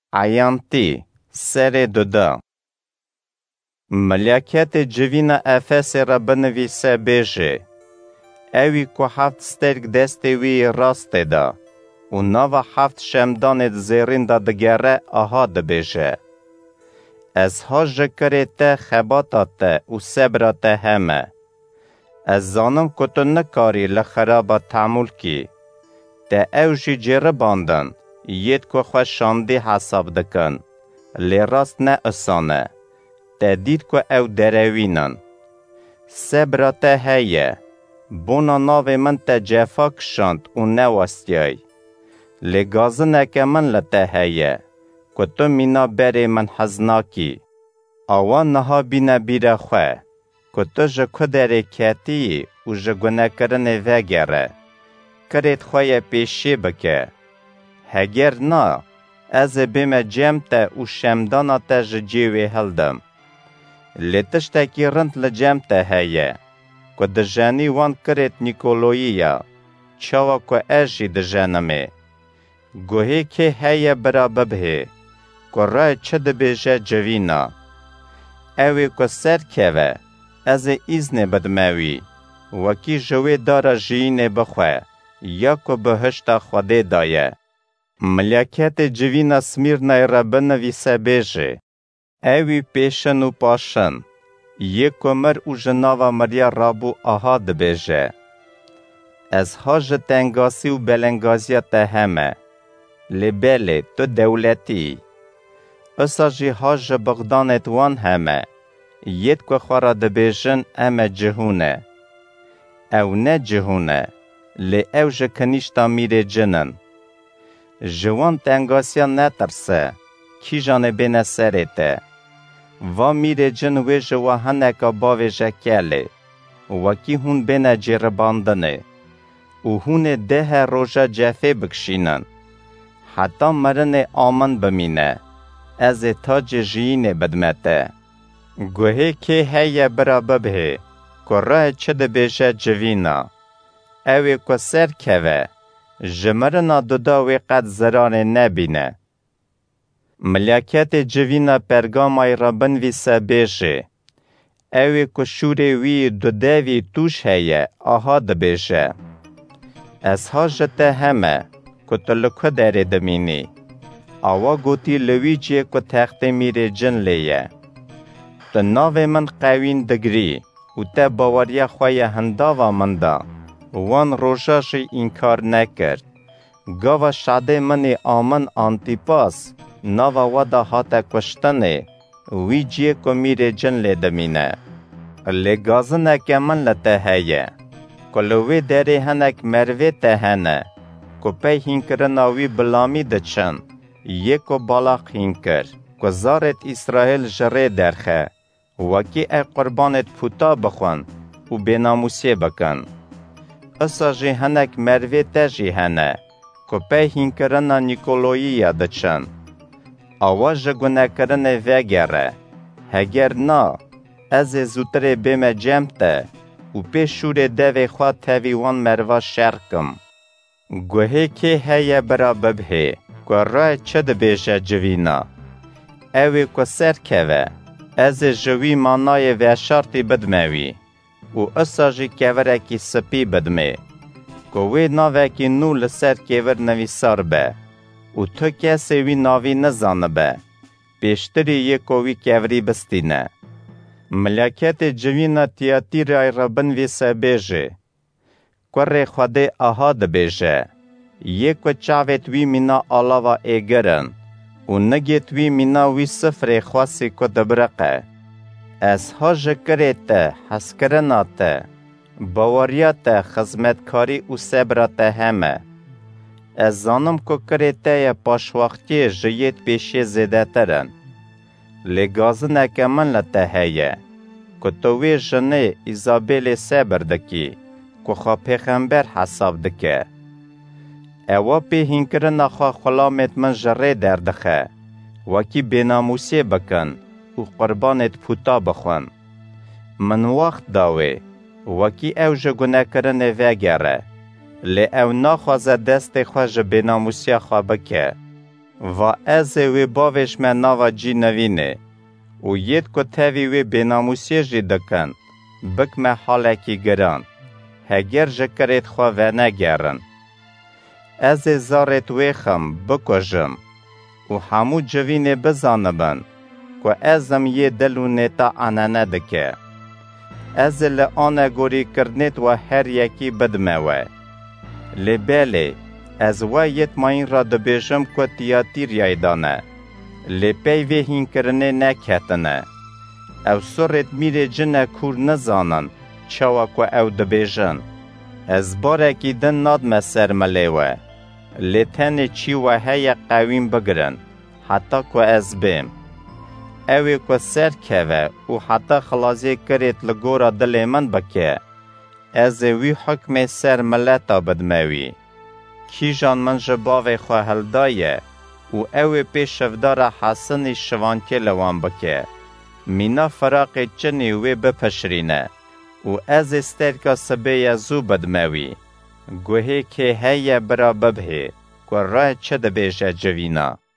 عیانتی سر دودا. ملیاکت جوینا افس را بنویسه بیجه. اوی که 7 سترگ دسته وی راست دا. و ناو 7 شمدانت زیرین دا دگره آها دا بیجه. از ها جکره خباتات و صبرات همه. از زانم که تو نکاری لخرابا تعمل کی. تا او جی جره باندن. ید که خواه شاندی حساب دکن. لی راست نه اسانه. تا دید که او دروینن. صبرات هیه. بونا ناو من تا جفا کشند و نواستیای. لی گازنه که من لطه هیه. که تو مینا بری من حزناکی. آوان نها بینا بیره خواه. که تو جکو داره کتی و جگونه کرنه وگره. کرید خواه پیشی بکه. هگر نا، از بیم جمت و شمدانا تا جیوی هلدم. لیتشتاکی رند لجمت هیه. که دجانی وان کرید نیکولوییا. چاوا که اجی دجانمه. گوهی که هیه برا ببه. که رای چه دبیجه جوینا. اوی که سر که از ایزن بدموی. وکی جوی داره جیین بخواه. یا که بهشت خوده دایه. ملیاکت جوینا سمیرنای را بنویسه بیجه. اوی پیشن و پاشن. یک مر و جناوا مریا رابو آها دبیجه. از هاج تنگاسی و بلنگازیت همه. لبله تو دولتی. اساجی هاج بغدانت وان همه. ید که خورا دبیجن اما جهونه. او نه جهونه. لی او جکنیشتا میره جنن. جوان تنگاسیا نترسه. کی جانه بینه سریته. و میره جن و جوهنکا باوی جکیله. و کی هون بینه جرباندنه. و هون ده روژا جفه بکشینن. حتی مرن آمن بمینه. از تاج جیین بدمته. گوهی که هیه برا ببه. که راه چه بیشه جوینا. اوی که سر که جمرنا دوداوی قد زران نبینه. ملیاکت جوینا پرگامای را بنویسه بیشه. اوی که شوری وی دوداوی توش هیه آها دبیشه. از ها جته همه که تلکو داره دمینی. آوا گوتی لویجی که تخت میره جن لیه. تو ناو من قوین دگری و تا باوریا خواه هنداوا مندا. وان روژاش انکار نکرد. گاوا شاده من آمن آنتیپاس ناوا ودا هاتا کشتنه وی جیه که میره جن لیدمینه. لگازنه که من لطه هیه. کلوی داره هنک مروی ته هنه. که پی هینکرناوی بلامی دچن. یکو بالاق هینکر. که زارت اسرائیل جره درخه. وکی ای قربانت پوتا بخون و بیناموسی بکن. اسا جی هنک مروی تجی هنه. که پی هینکرنا نیکولویی دچن. آواج گونه کرنه وگره. هگر نا. از زودره بیم جمته. و پیش شور دوی خواه تاوی وان مروا شرکم. گوهی که هیه برا ببه. که رای چه دبیشه جوینا. اوی که سر که از جوی مانای و شرطی بدموی. و اساجی کوره کی سپی بدمه. که وی ناوه کی نو لسر کور نویسار به. و تو کسی وی ناوی نزانه به. پیشتری یکوی کوری بستینه. ملیاکت جوینا تیاتی رای را بنویسه بیجه. کره خوده آها دبیجه. یک چاوت وی مینا آلاوا ایگرن. و نگیت وی مینا وی سفر خواسی که دبرقه. از ها جکریت حسکرنات. باوریات خزمتکاری و صبرات همه. از زانم که کریت پاشوختی جیت پیشی زیده ترن. لگازنه که من لطه هیه. که توی جنه ایزابیل صبر دکی. که خواه پیغمبر حساب دکه. اوا پی هینکرنا خواه خلامت من جره دردخه. وکی بیناموسی بکن و قربانت پوتا بخون. من وقت داوی. وکی او جگونه کرنه وگره. لی او ناخوازه دست خواه جبیناموسی خواه بکه. و ez wê bavêj me nava cî nevînê û yêd ku tevî wê bênamûsiyê jî dikin, bik me halekî giran, heger ji kirêt xwe venegerin. Ez ê zarê wê xim bikujim û hemû civînê bizanibin ku ezim yê dil û nêta enene dike. Ez ê li anegorîkirinê we her yekî bidime we. Lê belê, ez we yetmayîn ra dibêjim ku Tiyatîrayê de ne, lê pey vê hînkirinê neketine. Ew surêt mîrê cine kûr nizanin, çawa ku ew dibêjin. Ez barekî din nadime ser milê we, lê tenê çî we heye qewîm bigirin, heta ku ez bêm. Ew ê ku serkeve û heta xilasê kirêt li gora dilê min bike, ez ê wî hukmê ser mileta bidime wî. Kîjan min ji bavê xwe hildaye û ew ê pê şevdara Hesinî şivankê li wan bike. Mîna firaqê çinî wê bipişrîne û ez ê sterka sibêya zû bidime wî. Guhê kê heye bira bibhê, ku re çi dibêje civîna.